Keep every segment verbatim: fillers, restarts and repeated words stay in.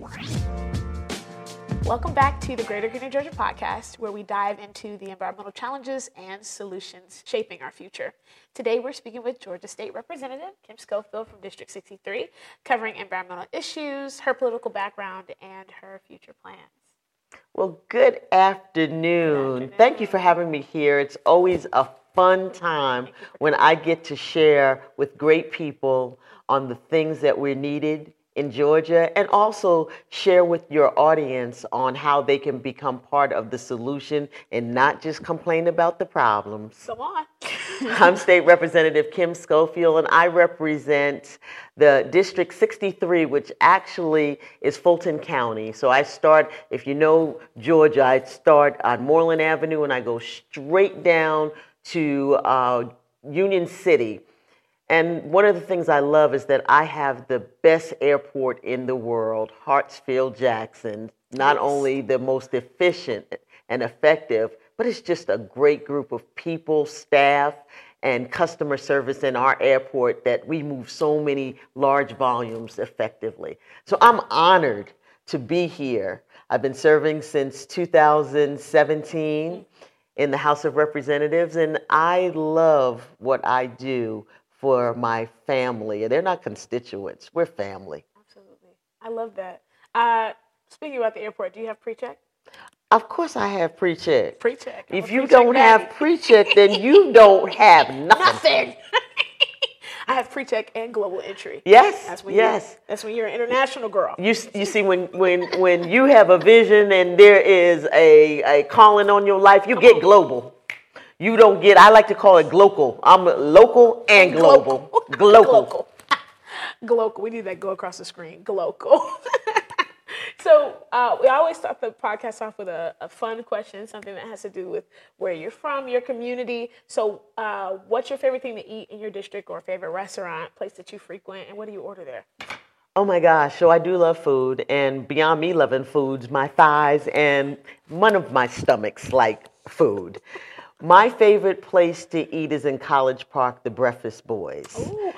Welcome back to the Greater Greener Georgia podcast, where we dive into the environmental challenges and solutions shaping our future. Today, we're speaking with Georgia State Representative Kim Schofield from District sixty-three, covering environmental issues, her political background, and her future plans. Well, good afternoon. Good afternoon. Thank you for having me here. It's always a fun time when I get to share with great people on the things that we're needed in Georgia, and also share with your audience on how they can become part of the solution and not just complain about the problems. Come on. I'm State Representative Kim Schofield, and I represent the District sixty-three, which actually is Fulton County. So I start, if you know Georgia, I start on Moreland Avenue and I go straight down to uh, Union City. And one of the things I love is that I have the best airport in the world, Hartsfield-Jackson, not only the most efficient and effective, but it's just a great group of people, staff, and customer service in our airport that we move so many large volumes effectively. So I'm honored to be here. I've been serving since two thousand seventeen in the House of Representatives, and I love what I do for my family. They're not constituents, we're family. Absolutely. I love that. Uh, speaking about the airport, do you have pre-check? Of course I have pre-check. Pre-check. If you don't have pre-check, then you don't have nothing. Nothing. I have pre-check and global entry. Yes, that's when yes. That's when you're an international girl. You you see, when when when you have a vision and there is a, a calling on your life, you Come get on. global. You don't get, I like to call it glocal. I'm local and global. Glocal. Glocal. We need that go across the screen. Glocal. So uh, we always start the podcast off with a, a fun question, something that has to do with where you're from, your community. So uh, what's your favorite thing to eat in your district, or favorite restaurant, place that you frequent, and what do you order there? Oh my gosh, so I do love food, and beyond me loving foods, my thighs and one of my stomachs like food. My favorite place to eat is in College Park, the Breakfast Boys. Ooh.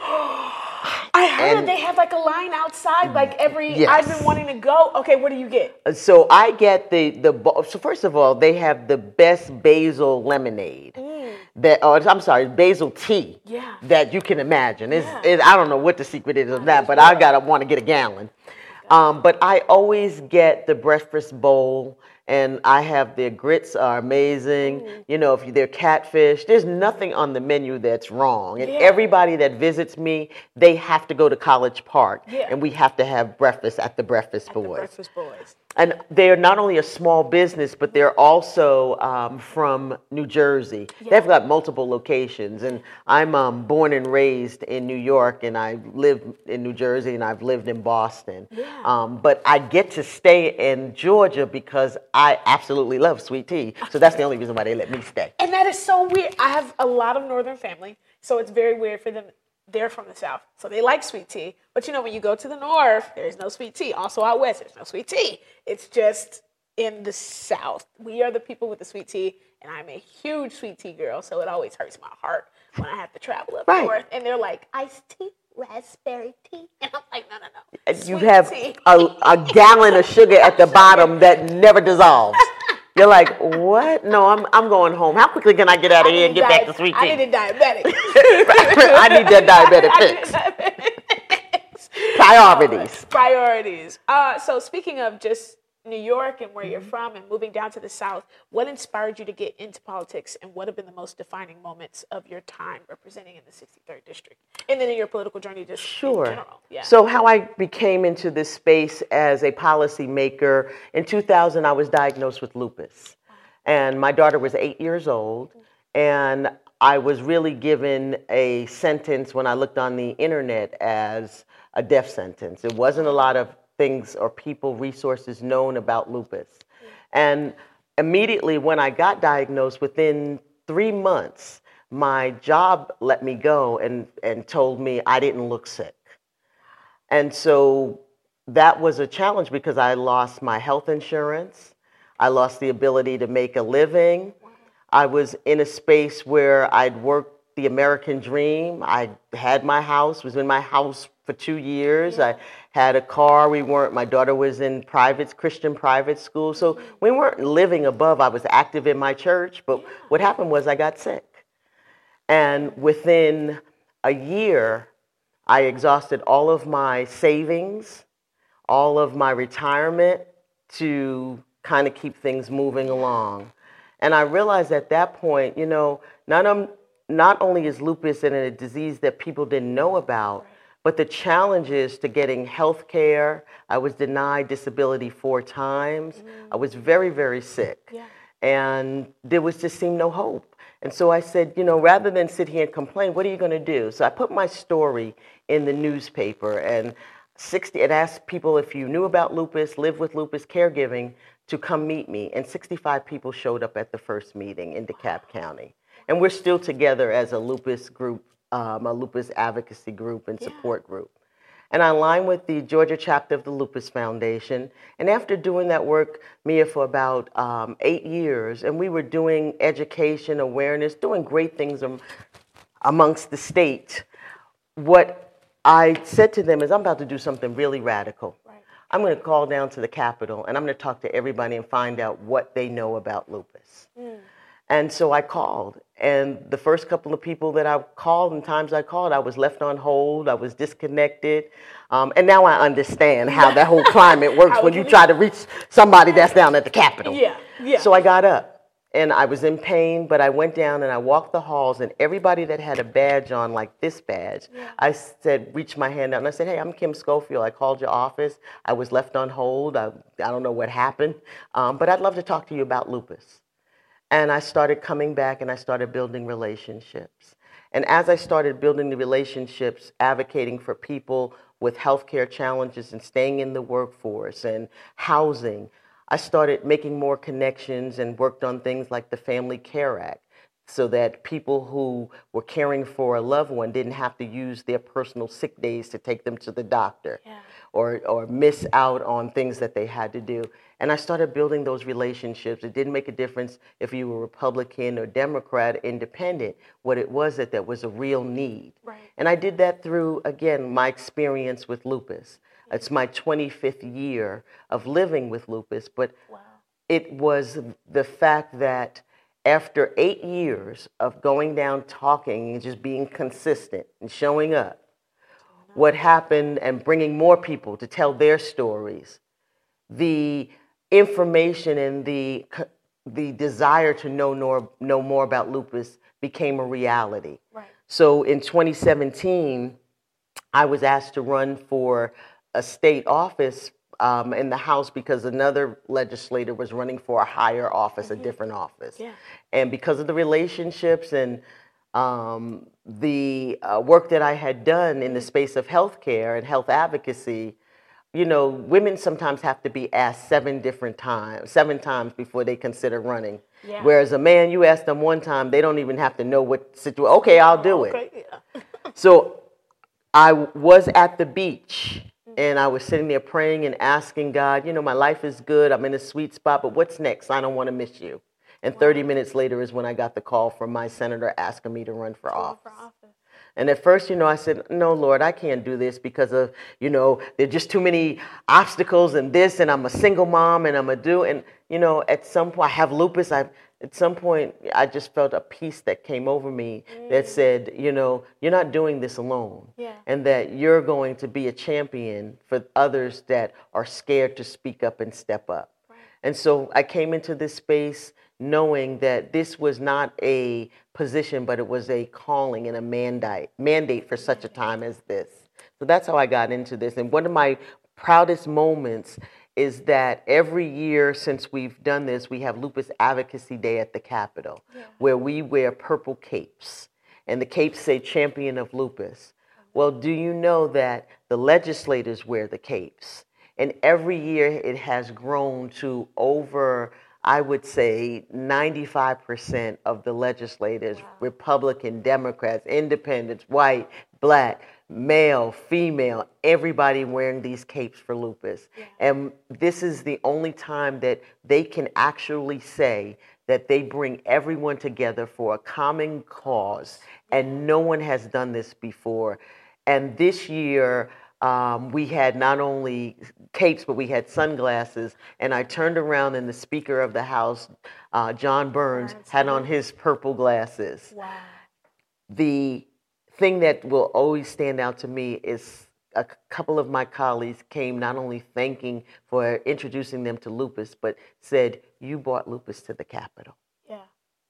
I heard and, they have like a line outside, like every, yes. I've been wanting to go. Okay, what do you get? So I get the, the so first of all, they have the best basil lemonade. Mm. That, oh, I'm sorry, basil tea yeah. that you can imagine. It's, yeah. it, I don't know what the secret is of that, but I gotta want to get a gallon. Um, but I always get the breakfast bowl, and I have their grits are amazing. Mm. You know, if they're catfish, there's nothing on the menu that's wrong. And yeah. everybody that visits me, they have to go to College Park, yeah. and we have to have breakfast at the Breakfast at Boys. The Breakfast Boys. And they're not only a small business, but they're also um, from New Jersey. Yeah. They've got multiple locations. And I'm um, born and raised in New York, and I live in New Jersey, and I've lived in Boston. Yeah. Um, but I get to stay in Georgia because I absolutely love sweet tea. So that's the only reason why they let me stay. And that is so weird. I have a lot of Northern family, so it's very weird for them. They're from the South, so they like sweet tea. But you know, when you go to the North, there's no sweet tea. Also out West, there's no sweet tea. It's just in the South. We are the people with the sweet tea, and I'm a huge sweet tea girl, so it always hurts my heart when I have to travel up right. north. And they're like, iced tea, raspberry tea. And I'm like, no, no, no. You sweet have tea. a, a gallon of sugar at the bottom that never dissolves. You're like, what? No, I'm I'm going home. How quickly can I get out of here and get back to sweet tea? I need a diabetic. I need that diabetic fix. Priorities. Priorities. Uh, so speaking of just New York and where you're from and moving down to the South, what inspired you to get into politics, and what have been the most defining moments of your time representing in the sixty-third District? And then in your political journey just sure. in general. Yeah. So how I became into this space as a policymaker, in two thousand I was diagnosed with lupus. And my daughter was eight years old, and I was really given a sentence when I looked on the internet as a death sentence. It wasn't a lot of things or people, resources known about lupus. And immediately when I got diagnosed, within three months, my job let me go and, and told me I didn't look sick. And so that was a challenge because I lost my health insurance. I lost the ability to make a living. I was in a space where I'd worked the American dream. I had my house, was in my house for two years. Yeah. I had a car. We weren't, my daughter was in private, Christian private school. So Mm-hmm. we weren't living above. I was active in my church. But Yeah. what happened was I got sick. And within a year, I exhausted all of my savings, all of my retirement to kind of keep things moving along. And I realized at that point, you know, not, um, not only is lupus a disease that people didn't know about, but the challenges to getting health care. I was denied disability four times. Mm. I was very, very sick. Yeah. And there was just seemed no hope. And so I said, you know, rather than sit here and complain, what are you going to do? So I put my story in the newspaper and sixty, it asked people if you knew about lupus, lived with lupus, caregiving, to come meet me. And sixty-five people showed up at the first meeting in DeKalb County. And we're still together as a lupus group, um, a lupus advocacy group and support yeah. group. And I align with the Georgia chapter of the Lupus Foundation. And after doing that work, Mia, for about um, eight years, and we were doing education, awareness, doing great things am- amongst the state, what I said to them is, I'm about to do something really radical. Right. I'm going to call down to the Capitol, and I'm going to talk to everybody and find out what they know about lupus. Mm. And so I called, and the first couple of people that I called and times I called, I was left on hold, I was disconnected, um, and now I understand how that whole climate works when you try to reach somebody that's down at the Capitol. Yeah, yeah. So I got up, and I was in pain, but I went down and I walked the halls, and everybody that had a badge on, like this badge, yeah. I said, reached my hand out, and I said, hey, I'm Kim Schofield. I called your office. I was left on hold. I, I don't know what happened, um, but I'd love to talk to you about lupus. And I started coming back and I started building relationships. And as I started building the relationships, advocating for people with healthcare challenges and staying in the workforce and housing, I started making more connections and worked on things like the Family Care Act so that people who were caring for a loved one didn't have to use their personal sick days to take them to the doctor yeah. or, or miss out on things that they had to do. And I started building those relationships. It didn't make a difference if you were Republican or Democrat, independent. What it was that there was a real need. Right. And I did that through, again, my experience with lupus. Mm-hmm. It's my twenty-fifth year of living with lupus, but wow. it was the fact that after eight years of going down, talking, and just being consistent and showing up, mm-hmm. what happened and bringing more people to tell their stories, the information and the the desire to know more, know more about lupus became a reality. Right. So in twenty seventeen, I was asked to run for a state office um, in the House because another legislator was running for a higher office, mm-hmm. a different office. Yeah. And because of the relationships and um, the uh, work that I had done in the space of healthcare and health advocacy, you know, women sometimes have to be asked seven different times, seven times before they consider running. Yeah. Whereas a man, you ask them one time, they don't even have to know what situation. Okay, I'll do it. Okay, yeah. So I was at the beach and I was sitting there praying and asking God, you know, my life is good. I'm in a sweet spot, but what's next? I don't want to miss you. And wow. thirty minutes later is when I got the call from my senator asking me to run for office. For office. And at first, you know, I said, no, Lord, I can't do this because of, you know, there are just too many obstacles and this, and I'm a single mom and I'm a do. And, you know, at some point, I have lupus. I, at some point, I just felt a peace that came over me mm. that said, you know, you're not doing this alone. Yeah. And that you're going to be a champion for others that are scared to speak up and step up. Right. And so I came into this space knowing that this was not a position, but it was a calling and a mandate, mandate for such a time as this. So that's how I got into this. And one of my proudest moments is that every year since we've done this, we have Lupus Advocacy Day at the Capitol, yeah. where we wear purple capes. And the capes say Champion of Lupus. Well, do you know that the legislators wear the capes? And every year it has grown to over, I would say, ninety-five percent of the legislators, wow. Republican, Democrats, independents, white, black, male, female, everybody wearing these capes for lupus. Yeah. And this is the only time that they can actually say that they bring everyone together for a common cause. And no one has done this before. And this year, um, we had not only capes, but we had sunglasses. And I turned around, and the Speaker of the House, uh, John Burns, had on his purple glasses. Wow. The thing that will always stand out to me is a couple of my colleagues came not only thanking for introducing them to lupus, but said, "You brought lupus to the Capitol." Yeah.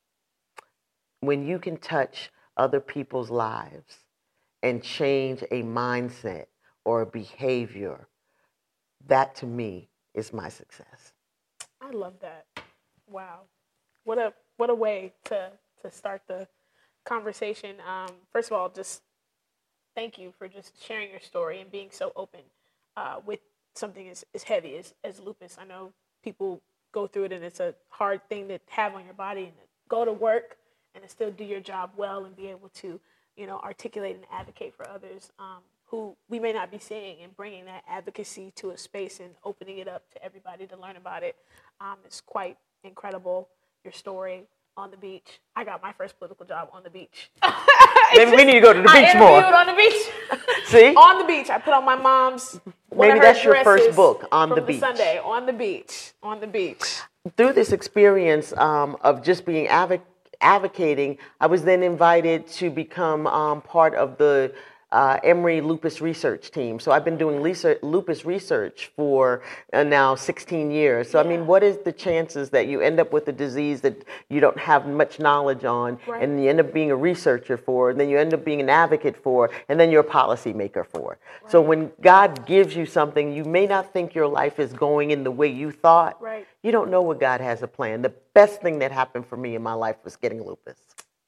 When you can touch other people's lives and change a mindset or a behavior, that to me is my success. I love that. Wow. What a what a way to, to start the conversation. Um, first of all, just thank you for just sharing your story and being so open uh, with something as, as heavy as, as lupus. I know people go through it, and it's a hard thing to have on your body, and to go to work and to still do your job well and be able to, you know, articulate and advocate for others um, who we may not be seeing, and bringing that advocacy to a space and opening it up to everybody to learn about it. Um, it's quite incredible, your story on the beach. I got my first political job on the beach. Maybe we need to go to the beach I more. interviewed on the beach. See? On the beach. I put on my mom's one Maybe of her that's your first dresses book, On from the Beach. Sunday, on the beach. On the beach. Through this experience um, of just being advoc- advocating, I was then invited to become um, part of the uh, Emory Lupus Research Team. So I've been doing research, lupus research for uh, now sixteen years. So, Yeah. I mean, what is the chances that you end up with a disease that you don't have much knowledge on, Right. and you end up being a researcher for, and then you end up being an advocate for, and then you're a policymaker for. Right. So when God gives you something, you may not think your life is going in the way you thought. Right. You don't know what God has a plan. The best thing that happened for me in my life was getting lupus.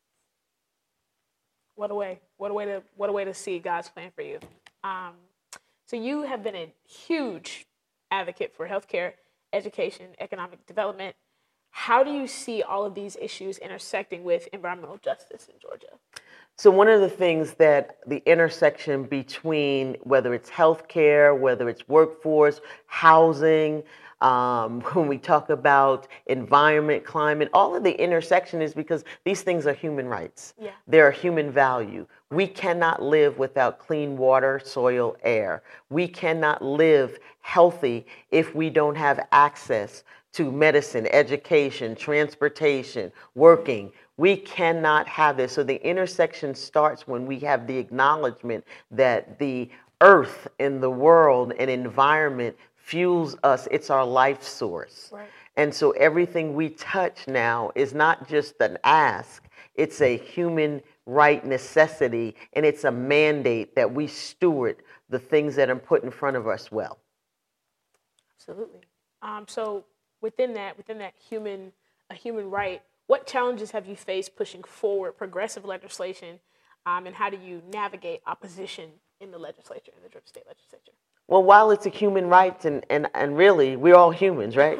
What a way! What a way to what a way to see God's plan for you. Um, so you have been a huge advocate for healthcare, education, economic development. How do you see all of these issues intersecting with environmental justice in Georgia? So one of the things that the intersection between whether it's healthcare, whether it's workforce, housing, um, when we talk about environment, climate, all of the intersection is because these things are human rights. Yeah. They're human value. We cannot live without clean water, soil, air. We cannot live healthy if we don't have access to medicine, education, transportation, working. We cannot have this. So the intersection starts when we have the acknowledgement that the earth and the world and environment fuels us. It's our life source. Right. And so everything we touch now is not just an ask, it's a human right necessity, and it's a mandate that we steward the things that are put in front of us well. Absolutely. Um, so within that, within that human, a human right, what challenges have you faced pushing forward progressive legislation, um, and how do you navigate opposition in the legislature, in the Georgia State Legislature? Well, while it's a human right, and, and, and really, we're all humans, right?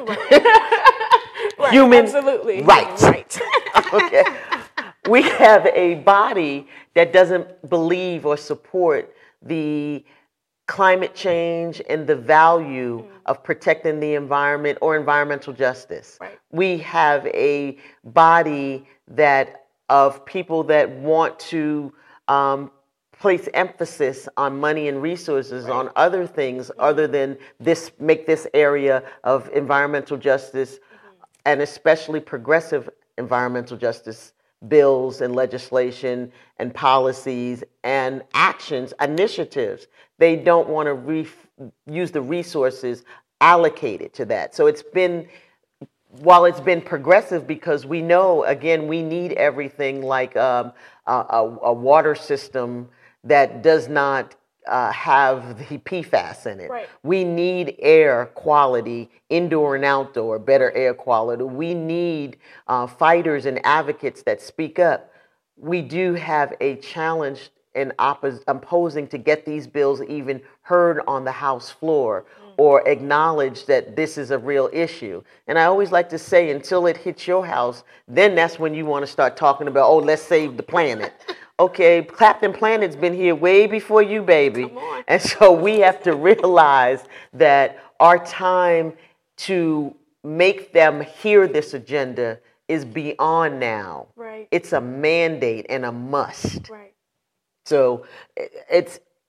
Right, Human absolutely. rights. Right. Okay. We have a body that doesn't believe or support the climate change and the value mm. of protecting the environment or environmental justice. Right. We have a body that of people that want to um, place emphasis on money and resources right. on other things mm-hmm. other than this, make this area of environmental justice mm-hmm. and especially progressive environmental justice bills and legislation and policies and actions, initiatives. They don't want to re- use the resources allocated to that. So it's been, while it's been progressive, because we know, again, we need everything like um, a, a, a water system that does not uh, have the P FAS in it. Right. We need air quality, indoor and outdoor, better air quality. We need uh, fighters and advocates that speak up. We do have a challenge in oppos- opposing to get these bills even heard on the House floor mm. or acknowledge that this is a real issue. And I always like to say, until it hits your house, then that's when you want to start talking about, oh, let's save the planet. Okay, Clapton Planet's been here way before you, baby. Come on. And so we have to realize that our time to make them hear this agenda is beyond now. Right. It's a mandate and a must. Right. So it's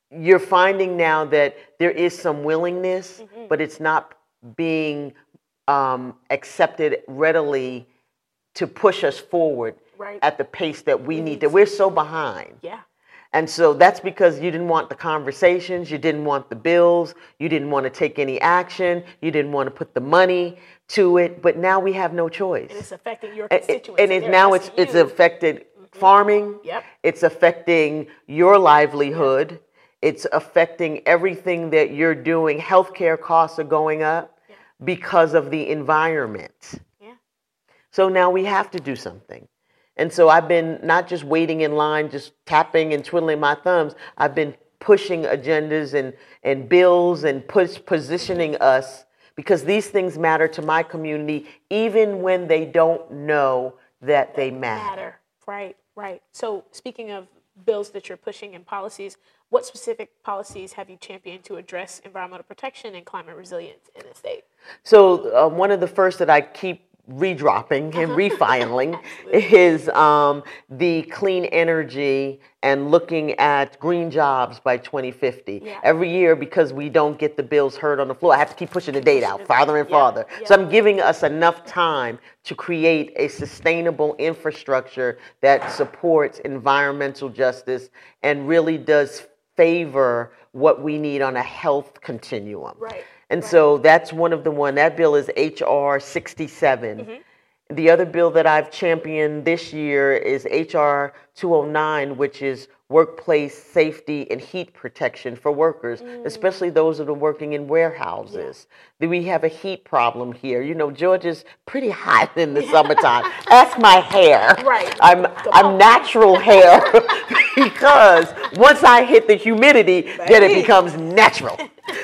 you're finding now that there is some willingness, mm-hmm. but it's not being um, accepted readily to push us forward right. at the pace that we, we need. That we're so behind. Yeah. And so that's because you didn't want the conversations, you didn't want the bills, you didn't want to take any action, you didn't want to put the money to it. But now we have no choice. And it's affecting your constituents. And, and it, now it's you. it's affected mm-hmm. farming. Yep. It's affecting your livelihood. Yep. It's affecting everything that you're doing. Healthcare costs are going up yeah. because of the environment. Yeah. So now we have to do something. And so I've been not just waiting in line, just tapping and twiddling my thumbs. I've been pushing agendas and, and bills and push positioning us because these things matter to my community, even when they don't know that they matter. Matter. Right, right. So speaking of bills that you're pushing and policies, what specific policies have you championed to address environmental protection and climate resilience in the state? So uh, one of the first that I keep redropping and refiling is um, the clean energy and looking at green jobs by twenty fifty. Yeah. Every year, because we don't get the bills heard on the floor, I have to keep pushing the date out farther and yeah. farther. Yeah. So I'm giving us enough time to create a sustainable infrastructure that supports environmental justice and really does favor what we need on a health continuum. Right. And right. so that's one of the one. That bill is H R sixty-seven. Mm-hmm. The other bill that I've championed this year is H R two oh nine, which is workplace safety and heat protection for workers, mm. especially those that are working in warehouses. Yeah. We have a heat problem here. You know, Georgia's pretty hot in the summertime. Ask my hair. Right. I'm I'm natural hair because once I hit the humidity, Baby. then it becomes natural.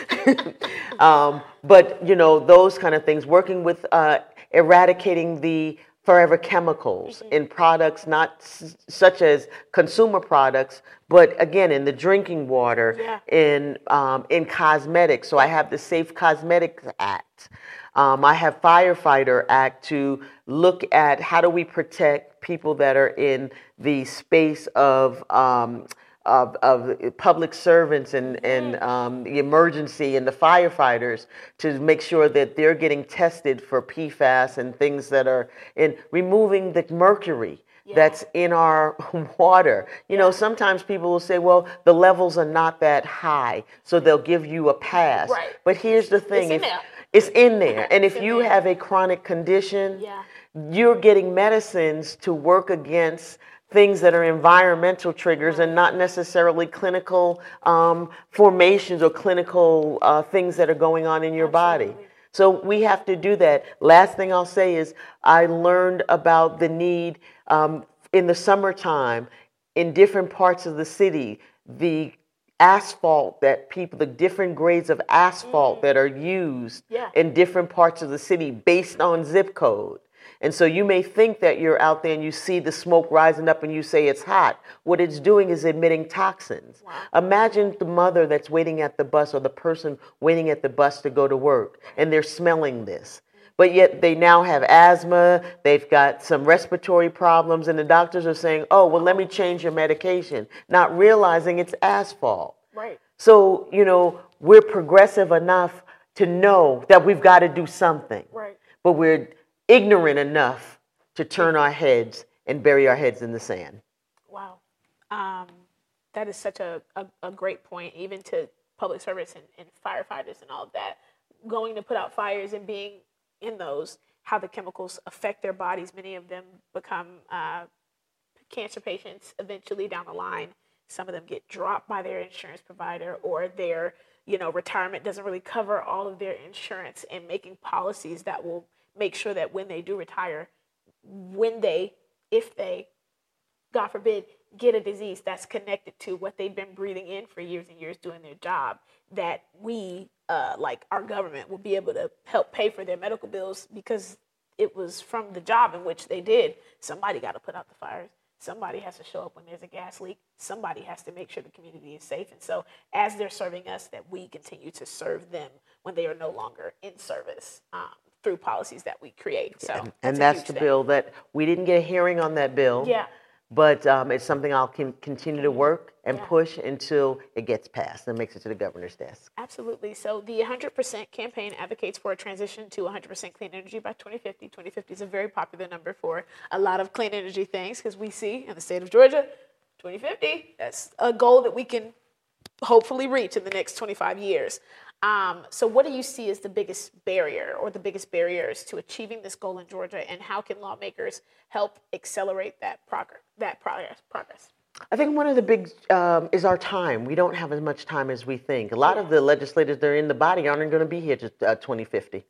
um, but, you know, those kind of things, working with uh, eradicating the forever chemicals mm-hmm. in products, not s- such as consumer products, but again, in the drinking water, yeah. in um, in cosmetics. So I have the Safe Cosmetics Act. Um, I have Firefighter Act to look at how do we protect people that are in the space of um, Of, of public servants and, and um, the emergency and the firefighters to make sure that they're getting tested for P FAS and things that are in removing the mercury yeah. that's in our water. You yeah. know, sometimes people will say, well, the levels are not that high, so they'll give you a pass. Right. But here's the thing. It's in if, there. It's in there. And if you there. have a chronic condition, yeah. you're getting medicines to work against things that are environmental triggers and not necessarily clinical um, formations or clinical uh, things that are going on in your Absolutely. body. So we have to do that. Last thing I'll say is I learned about the need um, in the summertime in different parts of the city, the asphalt that people, the different grades of asphalt mm. that are used yeah. in different parts of the city based on zip code. And so you may think that you're out there and you see the smoke rising up and you say it's hot. What it's doing is emitting toxins. Wow. Imagine the mother that's waiting at the bus or the person waiting at the bus to go to work and they're smelling this. But yet they now have asthma, they've got some respiratory problems, and the doctors are saying, oh, well, let me change your medication, not realizing it's asphalt. Right. So, you know, we're progressive enough to know that we've got to do something. Right. But we're ignorant enough to turn our heads and bury our heads in the sand. Wow. Um, that is such a, a, a great point, even to public service and, and firefighters and all of that. Going to put out fires and being in those, how the chemicals affect their bodies. Many of them become uh, cancer patients eventually down the line. Some of them get dropped by their insurance provider, or their, you know, retirement doesn't really cover all of their insurance, and making policies that will make sure that when they do retire, when they, if they, God forbid, get a disease that's connected to what they've been breathing in for years and years doing their job, that we, uh, like our government, will be able to help pay for their medical bills because it was from the job in which they did. Somebody got to put out the fires. Somebody has to show up when there's a gas leak. Somebody has to make sure the community is safe. And so as they're serving us, that we continue to serve them when they are no longer in service. Um, through policies that we create. So, and, and that's the thing. Bill that we didn't get a hearing on that bill. Yeah. but um, it's something I'll con- continue to work and Yeah. push until it gets passed and makes it to the governor's desk. Absolutely. So the one hundred percent campaign advocates for a transition to one hundred percent clean energy by twenty fifty. twenty fifty is a very popular number for a lot of clean energy things because we see in the state of Georgia, twenty fifty, that's a goal that we can hopefully reach in the next twenty-five years. Um, so what do you see as the biggest barrier or the biggest barriers to achieving this goal in Georgia, and how can lawmakers help accelerate that progress? That progress. Progress. I think one of the big um, is our time. We don't have as much time as we think. A lot of the legislators that are in the body aren't going to be here to uh, twenty fifty.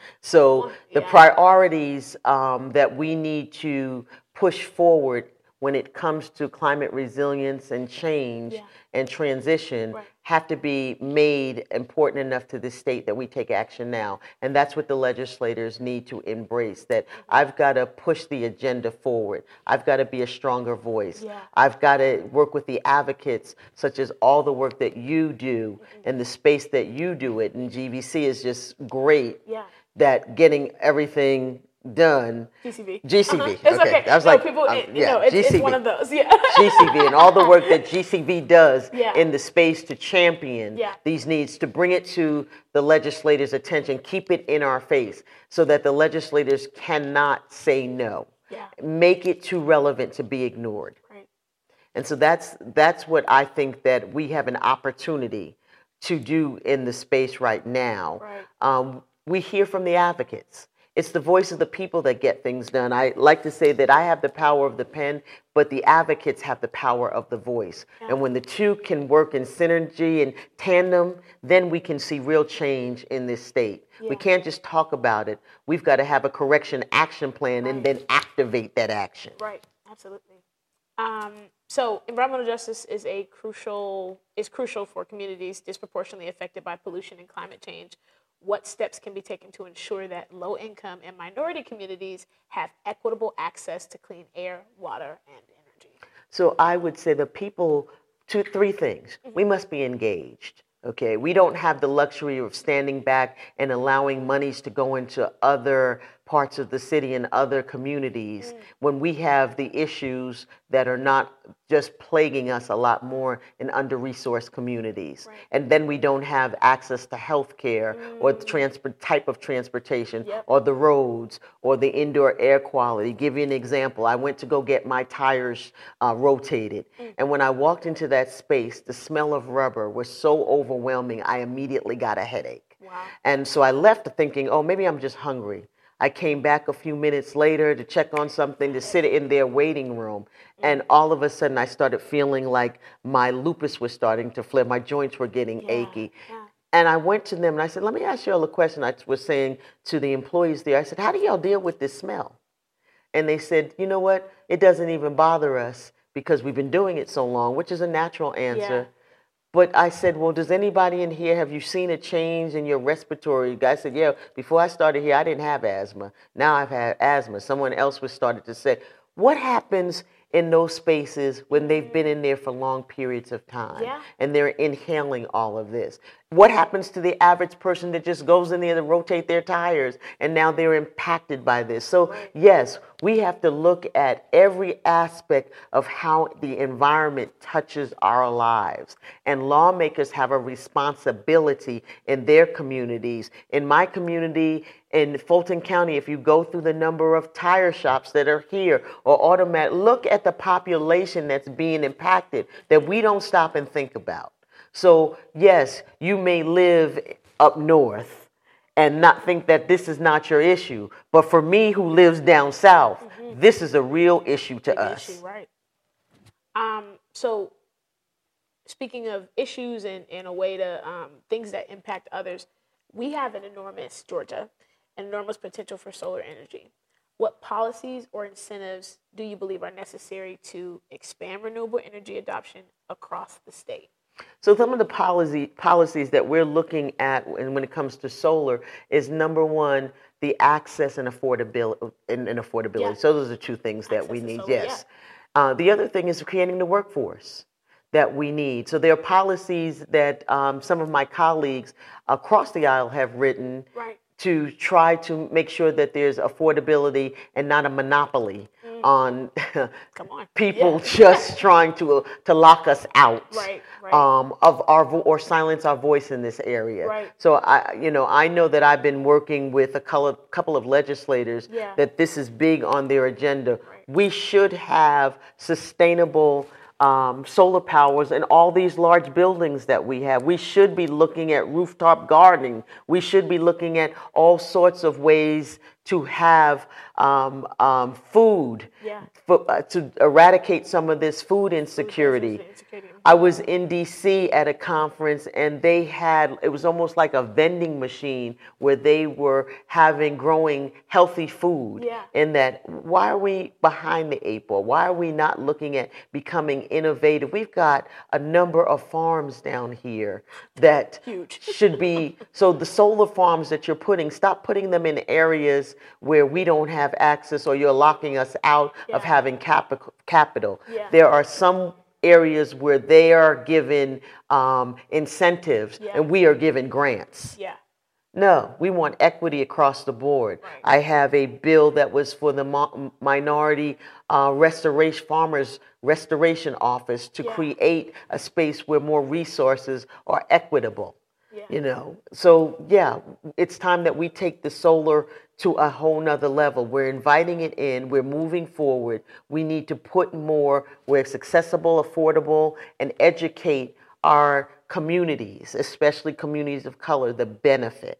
So the Yeah. priorities um, that we need to push forward when it comes to climate resilience and change Yeah. and transition Right. have to be made important enough to the state that we take action now. And that's what the legislators need to embrace, that I've got to push the agenda forward. I've got to be a stronger voice. Yeah. I've got to work with the advocates, such as all the work that you do and the space that you do it. And G V C is just great Yeah. that getting everything done. G C B. G C B. Uh-huh. It's okay. I was no, like, people, um, it, yeah, no, it's, G C B. it's one of those. Yeah. G C B and all the work that G C B does Yeah. in the space to champion Yeah. these needs, to bring it to the legislators' attention, keep it in our face so that the legislators cannot say no. Yeah. Make it too relevant to be ignored. Right. And so that's that's what I think that we have an opportunity to do in the space right now. Right. Um, we hear from the advocates. It's the voice of the people that get things done. I like to say that I have the power of the pen, but the advocates have the power of the voice. Yeah. And when the two can work in synergy and tandem, then we can see real change in this state. Yeah. We can't just talk about it. We've got to have a correction action plan and Right. then activate that action. Right. Absolutely. Um, so environmental justice is a crucial is crucial for communities disproportionately affected by pollution and climate change. What steps can be taken to ensure that low-income and minority communities have equitable access to clean air, water, and energy? So I would say the people, two, three things. We must be engaged. Okay, we don't have the luxury of standing back and allowing monies to go into other parts of the city and other communities when we have the issues that are not just plaguing us a lot more in under-resourced communities. Right. And then we don't have access to health care or the transport type of transportation Yep. or the roads or the indoor air quality. Give you an example. I went to go get my tires uh, rotated. And when I walked into that space, the smell of rubber was so overwhelming, I immediately got a headache. Wow. And so I left thinking, oh, maybe I'm just hungry. I came back a few minutes later to check on something, to sit in their waiting room. And all of a sudden, I started feeling like my lupus was starting to flare. My joints were getting Yeah, achy. yeah. And I went to them and I said, let me ask you all a question. I was saying to the employees there, I said, how do y'all deal with this smell? And they said, you know what? It doesn't even bother us because we've been doing it so long, which is a natural answer. Yeah. But I said, well, does anybody in here, have you seen a change in your respiratory? The guy said, yeah, before I started here, I didn't have asthma. Now I've had asthma. Someone else was started to say, what happens in those spaces when they've been in there for long periods of time Yeah. and they're inhaling all of this? What happens to the average person that just goes in there to rotate their tires and now they're impacted by this? So yes, we have to look at every aspect of how the environment touches our lives. And lawmakers have a responsibility in their communities. In my community, in Fulton County, if you go through the number of tire shops that are here or automatic, look at the population that's being impacted that we don't stop and think about. So yes, you may live up north and not think that this is not your issue. But for me who lives down south, mm-hmm. this is a real issue to Big us. issue, right. Um, so speaking of issues and in a way to um, things that impact others, we have an enormous, Georgia, an enormous potential for solar energy. What policies or incentives do you believe are necessary to expand renewable energy adoption across the state? So some of the policy policies that we're looking at, and when it comes to solar, is number one, the access and affordability. And, and affordability. Yeah. So those are two things that Access we to need. solar, Yes. Uh, the other thing is creating the workforce that we need. So there are policies that um, some of my colleagues across the aisle have written. Right. To try to make sure that there's affordability and not a monopoly Mm. on, Come on. people Yeah. just trying to to lock us out, Right, right. um, of our vo- or silence our voice in this area. Right. So I, you know, I know that I've been working with a couple of, couple of legislators Yeah. that this is big on their agenda. Right. We should have sustainable um, solar powers in all these large buildings that we have. We should be looking at rooftop gardening. We should be looking at all sorts of ways to have um, um, food, Yeah. for, uh, to eradicate some of this food insecurity. Insecurity. I was in D C at a conference, and they had, it was almost like a vending machine where they were having, growing healthy food. Yeah. In that, why are we behind the eight ball? Why are we not looking at becoming innovative? We've got a number of farms down here that Huge. should be, so the solar farms that you're putting, stop putting them in areas where we don't have access, or you're locking us out of Yeah. having capital. capital. Yeah. There are some areas where they are given um, incentives, Yeah. and we are given grants. Yeah. No, we want equity across the board. Right. I have a bill that was for the mo- minority uh, restoration farmers restoration office to Yeah. create a space where more resources are equitable. Yeah. You know, so yeah, it's time that we take the solar to a whole nother level. We're inviting it in. We're moving forward. We need to put more where it's accessible, affordable, and educate our communities, especially communities of color, the benefit.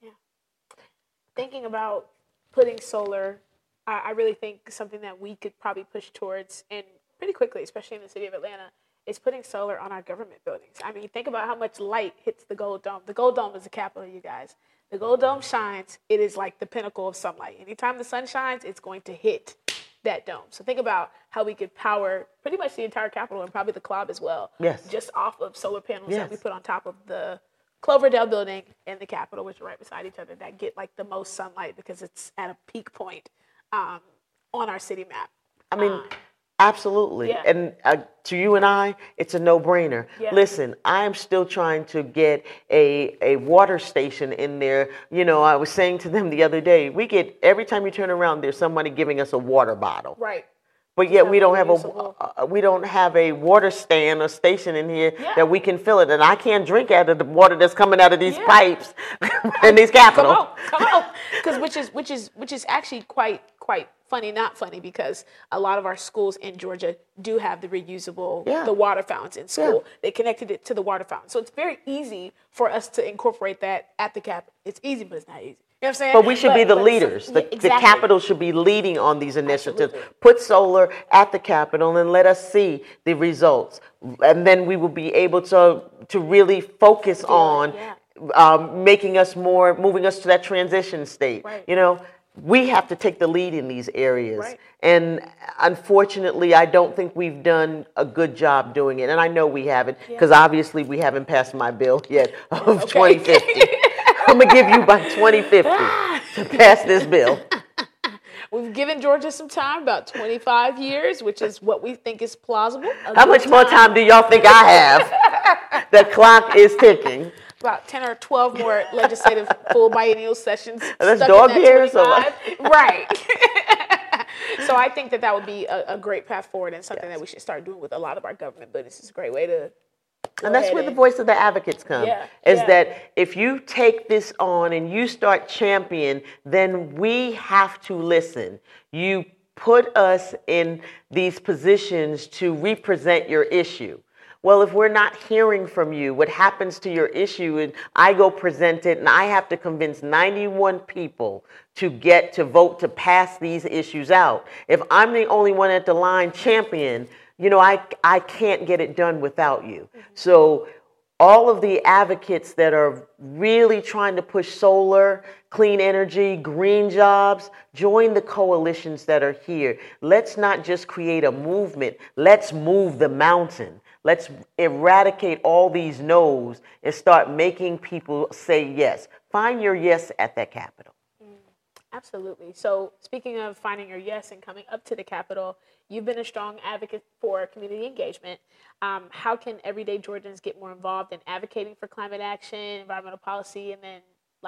Thinking about putting solar, I, I really think something that we could probably push towards, and pretty quickly, especially in the city of Atlanta, is putting solar on our government buildings. I mean, think about how much light hits the Gold Dome. The Gold Dome is the capital, you guys. The Gold Dome shines. It is like the pinnacle of sunlight. Anytime the sun shines, it's going to hit that dome. So think about how we could power pretty much the entire Capitol and probably the Club as well. Yes. Just off of solar panels Yes. that we put on top of the Cloverdale building and the Capitol, which are right beside each other, that get like the most sunlight because it's at a peak point um, on our city map. I mean, Um, absolutely. yeah. And uh, to you and I, it's a no-brainer. Yeah. Listen, I am still trying to get a, a water station in there. You know, I was saying to them the other day, we get, every time you turn around, there's somebody giving us a water bottle. right. But yet we don't have a Reusable. uh, we don't have a water stand or station in here Yeah. that we can fill it, and I can't drink out of the water that's coming out of these Yeah. pipes in these Come capitals. on, come on. Because which is which is which is actually quite quite funny, not funny, because a lot of our schools in Georgia do have the reusable Yeah. the water fountains in school. Yeah. They connected it to the water fountain, so it's very easy for us to incorporate that at the Capitol. It's easy, but it's not easy. You know what I'm saying? But we should be the but- leaders. so- the, yeah, the exactly. Capitol should be leading on these initiatives. Absolutely. Put solar at the Capitol and let us see the results. And then we will be able to, to really focus on yeah. um, making us more, moving us to that transition state. Right. You know, we have to take the lead in these areas. Right. And unfortunately, I don't think we've done a good job doing it. And I know we haven't, because obviously we haven't passed my bill yet of Okay. twenty fifty. I'm going to give you by twenty fifty to pass this bill. We've given Georgia some time, about twenty-five years, which is what we think is plausible. A How good much more time do y'all think I have? The clock is ticking. About ten or twelve more legislative full biennial sessions. That's stuck in dog that years or what? twenty-five. Right. So I think that that would be a, a great path forward and something Yes. that we should start doing with a lot of our government. But this is a great way to. go And that's ahead where the and- voice of the advocates come. Yeah, Is yeah. that if you take this on and you start champion, then we have to listen. You put us in these positions to represent your issue. Well, if we're not hearing from you, what happens to your issue, and I go present it, and I have to convince ninety-one people to get to vote to pass these issues out. If I'm the only one at the line champion, you know, I, I can't get it done without you. So all of the advocates that are really trying to push solar, clean energy, green jobs, join the coalitions that are here. Let's not just create a movement. Let's move the mountain. Let's eradicate all these no's and start making people say yes. Find your yes at that Capitol. Absolutely. So speaking of finding your yes and coming up to the Capitol, you've been a strong advocate for community engagement. Um, how can everyday Georgians get more involved in advocating for climate action, environmental policy, and then like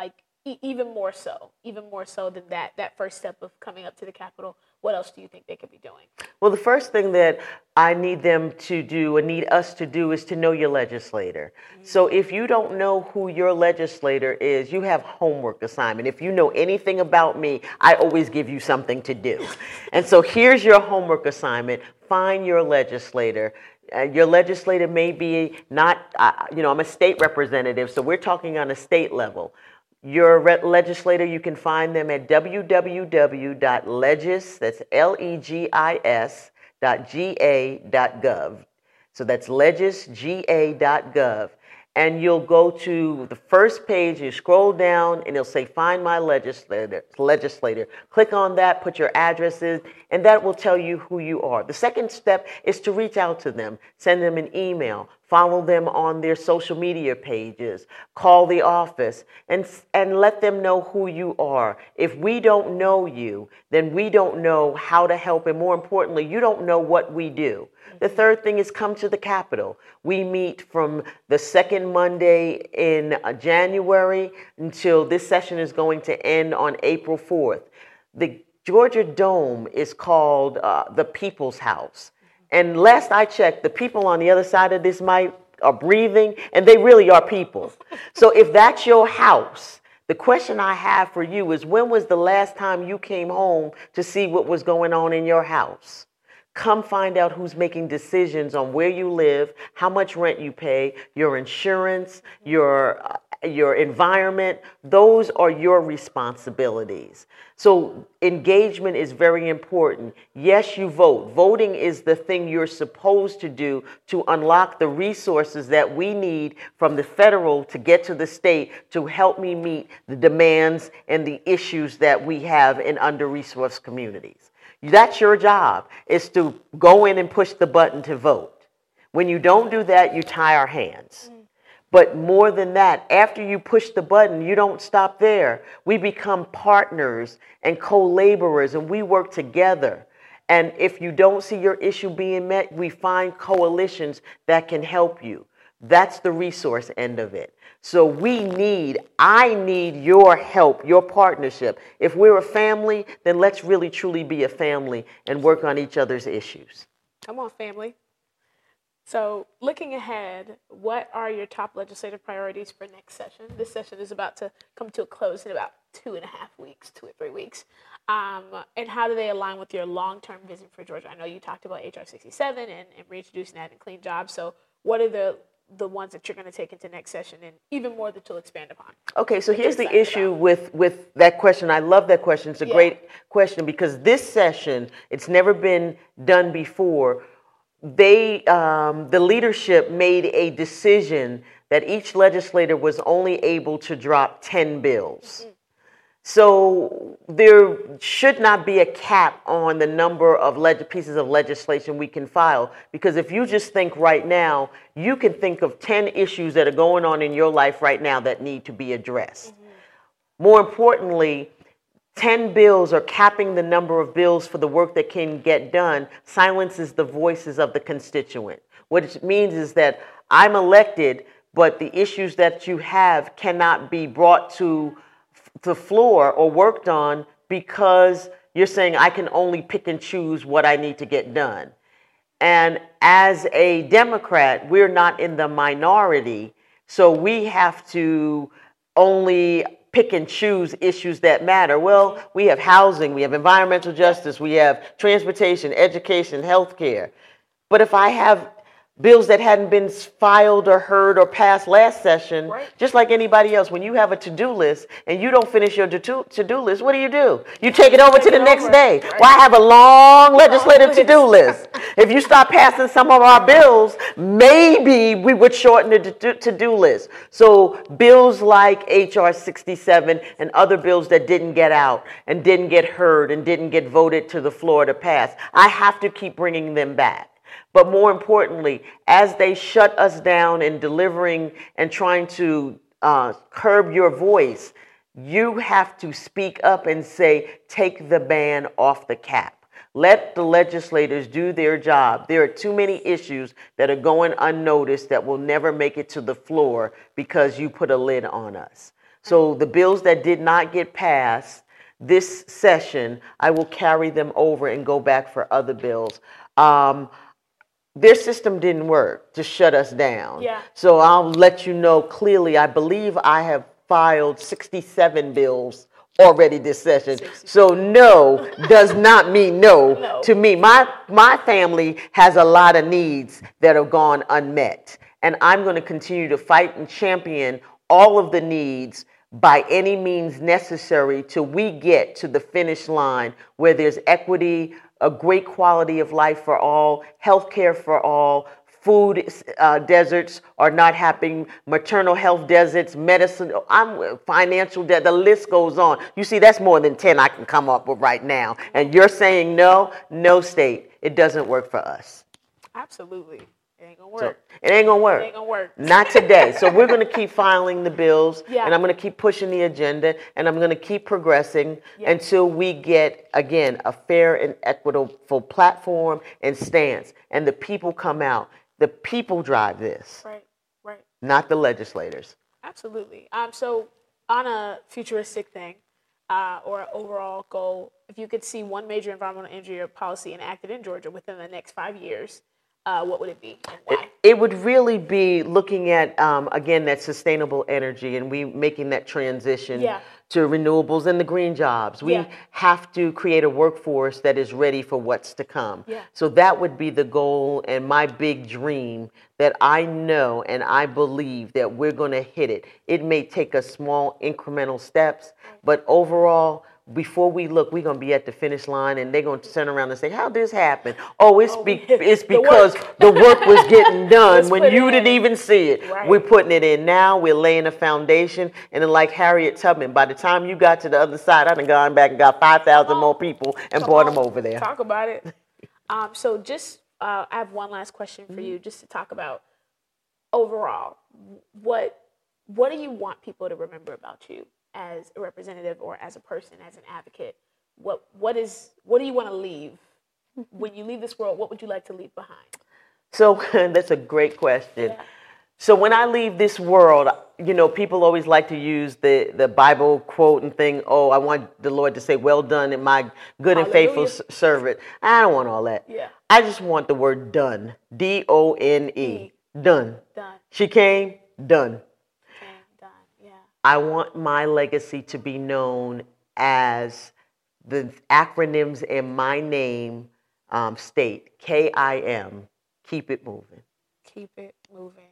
e- even more so, even more so than that, that first step of coming up to the Capitol, what else do you think they could be doing? Well, the first thing that I need them to do and need us to do is to know your legislator. Mm-hmm. So if you don't know who your legislator is, you have homework assignment. If you know anything about me, I always give you something to do. And so here's your homework assignment. Find your legislator. Uh, your legislator may be not, uh, you know, I'm a state representative, so we're talking on a state level. Your re- legislator, you can find them at w w w dot legis, that's L E G I S, dot G A dot gov. So that's legis G A dot gov. And you'll go to the first page, you scroll down, and it'll say, find my legislator. legislator. Click on that, put your addresses, and that will tell you who you are. The second step is to reach out to them. Send them an email. Follow them on their social media pages. Call the office, and, and let them know who you are. If we don't know you, then we don't know how to help, and more importantly, you don't know what we do. The third thing is come to the Capitol. We meet from the second Monday in January until this session is going to end on April fourth. The Georgia Dome is called uh, the People's House. And last I checked, the people on the other side of this mic are breathing, and they really are people. So if that's your house, the question I have for you is, when was the last time you came home to see what was going on in your house? Come find out who's making decisions on where you live, how much rent you pay, your insurance, your uh, your environment. Those are your responsibilities. So engagement is very important. Yes, you vote. Voting is the thing you're supposed to do to unlock the resources that we need from the federal to get to the state to help me meet the demands and the issues that we have in under-resourced communities. That's your job, is to go in and push the button to vote. When you don't do that, you tie our hands. Mm. But more than that, after you push the button, you don't stop there. We become partners and co-laborers, and we work together. And if you don't see your issue being met, we find coalitions that can help you. That's the resource end of it. So we need, I need your help, your partnership. If we're a family, then let's really truly be a family and work on each other's issues. Come on, family. So looking ahead, what are your top legislative priorities for next session? This session is about to come to a close in about two and a half weeks, two or three weeks. Um, and how do they align with your long-term vision for Georgia? I know you talked about H R sixty-seven and, and reintroducing that and clean jobs. So what are the the ones that you're going to take into next session, and even more that you'll expand upon? Okay, so here's the issue with, with that question. I love that question. It's a yeah. great question, because this session, it's never been done before. They, um, the leadership made a decision that each legislator was only able to drop ten bills. Mm-hmm. So there should not be a cap on the number of leg- pieces of legislation we can file, because if you just think right now, you can think of ten issues that are going on in your life right now that need to be addressed. Mm-hmm. More importantly, ten bills, or capping the number of bills for the work that can get done, silences the voices of the constituent. What it means is that I'm elected, but the issues that you have cannot be brought to the floor or worked on, because you're saying I can only pick and choose what I need to get done. And as a Democrat, we're not in the minority, so we have to only pick and choose issues that matter. Well, we have housing, we have environmental justice, we have transportation, education, healthcare. But if I have bills that hadn't been filed or heard or passed last session, right, just like anybody else, when you have a to-do list and you don't finish your to-do list, what do you do? You take it over take to the next over. day. Right. Well, I have a long legislative to-do list. If you start passing some of our bills, maybe we would shorten the to-do list. So bills like H R sixty-seven and other bills that didn't get out and didn't get heard and didn't get voted to the floor to pass, I have to keep bringing them back. But more importantly, as they shut us down in delivering and trying to uh, curb your voice, you have to speak up and say, take the ban off the cap. Let the legislators do their job. There are too many issues that are going unnoticed that will never make it to the floor because you put a lid on us. So the bills that did not get passed this session, I will carry them over and go back for other bills. Um, their system didn't work to shut us down. Yeah. So I'll let you know clearly, I believe I have filed sixty-seven bills already this session. sixty. So no does not mean no, No. to me. My, my family has a lot of needs that have gone unmet. And I'm going to continue to fight and champion all of the needs by any means necessary till we get to the finish line where there's equity, a great quality of life for all, health care for all, food uh, deserts are not happening, maternal health deserts, medicine, I'm financial debt, the list goes on. You see, that's more than ten I can come up with right now. And you're saying no, no state, it doesn't work for us. Absolutely. It ain't gonna So work. it ain't gonna work. It ain't gonna work. Not today. So we're gonna keep filing the bills, Yeah. and I'm gonna keep pushing the agenda, and I'm gonna keep progressing Yeah. until we get, again, a fair and equitable platform and stance, and the people come out. The people drive this, Right, right. not the legislators. Absolutely. Um, so on a futuristic thing, uh, or an overall goal, if you could see one major environmental energy or policy enacted in Georgia within the next five years, uh, what would it be and why? It, it would really be looking at, um, again, that sustainable energy and we making that transition Yeah. to renewables and the green jobs. We Yeah. have to create a workforce that is ready for what's to come. Yeah. So that would be the goal and my big dream that I know and I believe that we're going to hit it. It may take us small incremental steps, but overall, before we look, we're going to be at the finish line and they're going to turn around and say, how'd this happen? Oh, it's, Oh, be- we- it's the because work. the work was getting done Was when put you in. didn't even see it. Right. We're putting it in now. We're laying a foundation. And then like Harriet Tubman, by the time you got to the other side, I'd have gone back and got five thousand more people and Come brought on, them over there. Talk about it. Um, so just, uh, I have one last question for you, just to talk about overall, what what do you want people to remember about you as a representative or as a person, as an advocate? What what is what do you want to leave when you leave this world? What would you like to leave behind? So that's a great question. Yeah. So when I leave this world, you know, people always like to use the, the Bible quote and thing, oh, I want the Lord to say, well done, and my good and faithful Hallelujah. s- servant. I don't want all that. Yeah. I just want the word done. D O N E. E. Done. Done. She came, done. Okay, done. Yeah. I want my legacy to be known as the acronyms in my name um, state, K I M, keep it moving. Keep it moving.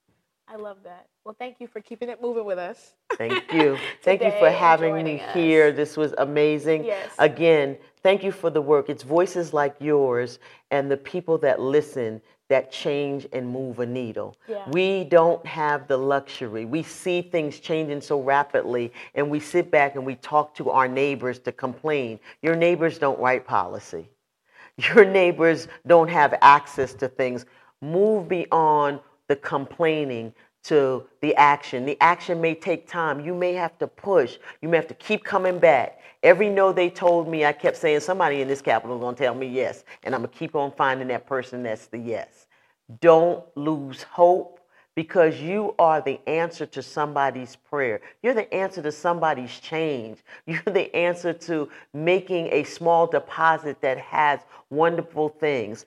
I love that. Well, thank you for keeping it moving with us. Thank you. Thank you Today for and having me joining us. here. This was amazing. Yes. Again, thank you for the work. It's voices like yours and the people that listen that change and move a needle. Yeah. We don't have the luxury. We see things changing so rapidly and we sit back and we talk to our neighbors to complain. Your neighbors don't write policy. Your neighbors don't have access to things. Move beyond the complaining to the action. The action may take time. You may have to push. You may have to keep coming back. Every no they told me, I kept saying, somebody in this Capitol is going to tell me yes. And I'm going to keep on finding that person that's the yes. Don't lose hope because you are the answer to somebody's prayer. You're the answer to somebody's change. You're the answer to making a small deposit that has wonderful things.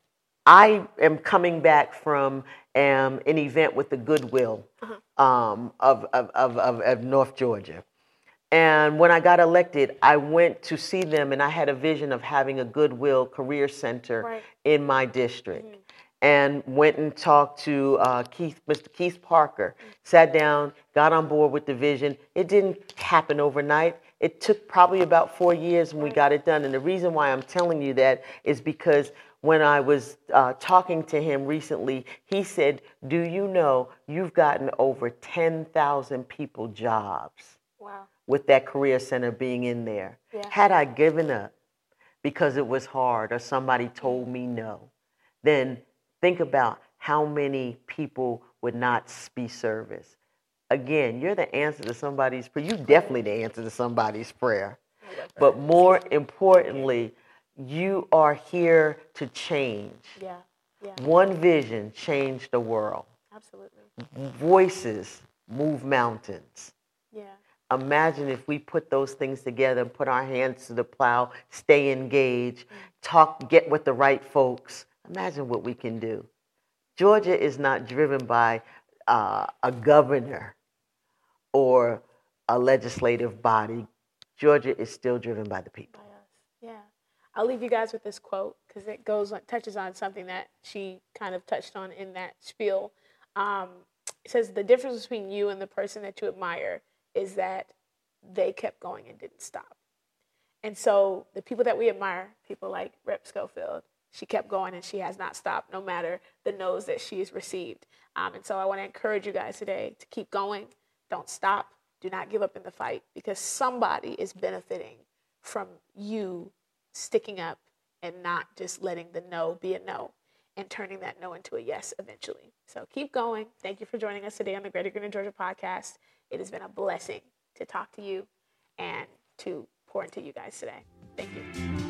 I am coming back from um, an event with the Goodwill um, of, of, of, of, of North Georgia. And when I got elected, I went to see them and I had a vision of having a Goodwill Career Center Right. in my district. And went and talked to uh, Keith, Mister Keith Parker, sat down, got on board with the vision. It didn't happen overnight. It took probably about four years when we got it done. And the reason why I'm telling you that is because when I was uh, talking to him recently, he said, do you know you've gotten over ten thousand people jobs Wow. with that career center being in there? Yeah. Had I given up because it was hard or somebody told me no, then think about how many people would not be serviced. Again, you're the answer to somebody's prayer. You definitely the answer to somebody's prayer. I love that. But more importantly, you are here to change. Yeah. Yeah. One vision changed the world. Absolutely. Voices move mountains. Yeah. Imagine if we put those things together and put our hands to the plow, stay engaged, talk, get with the right folks. Imagine what we can do. Georgia is not driven by uh, a governor or a legislative body. Georgia is still driven by the people. By us. Yeah. I'll leave you guys with this quote because it goes on, touches on something that she kind of touched on in that spiel. Um, it says the difference between you and the person that you admire is that they kept going and didn't stop. And so the people that we admire, people like Rep Schofield, she kept going and she has not stopped, no matter the no's that she has received. Um, and so I want to encourage you guys today to keep going. Don't stop. Do not give up in the fight, because somebody is benefiting from you sticking up and not just letting the no be a no and turning that no into a yes eventually. So keep going. Thank you for joining us today on the Greater Greener Georgia podcast. It has been a blessing to talk to you and to pour into you guys today. Thank you.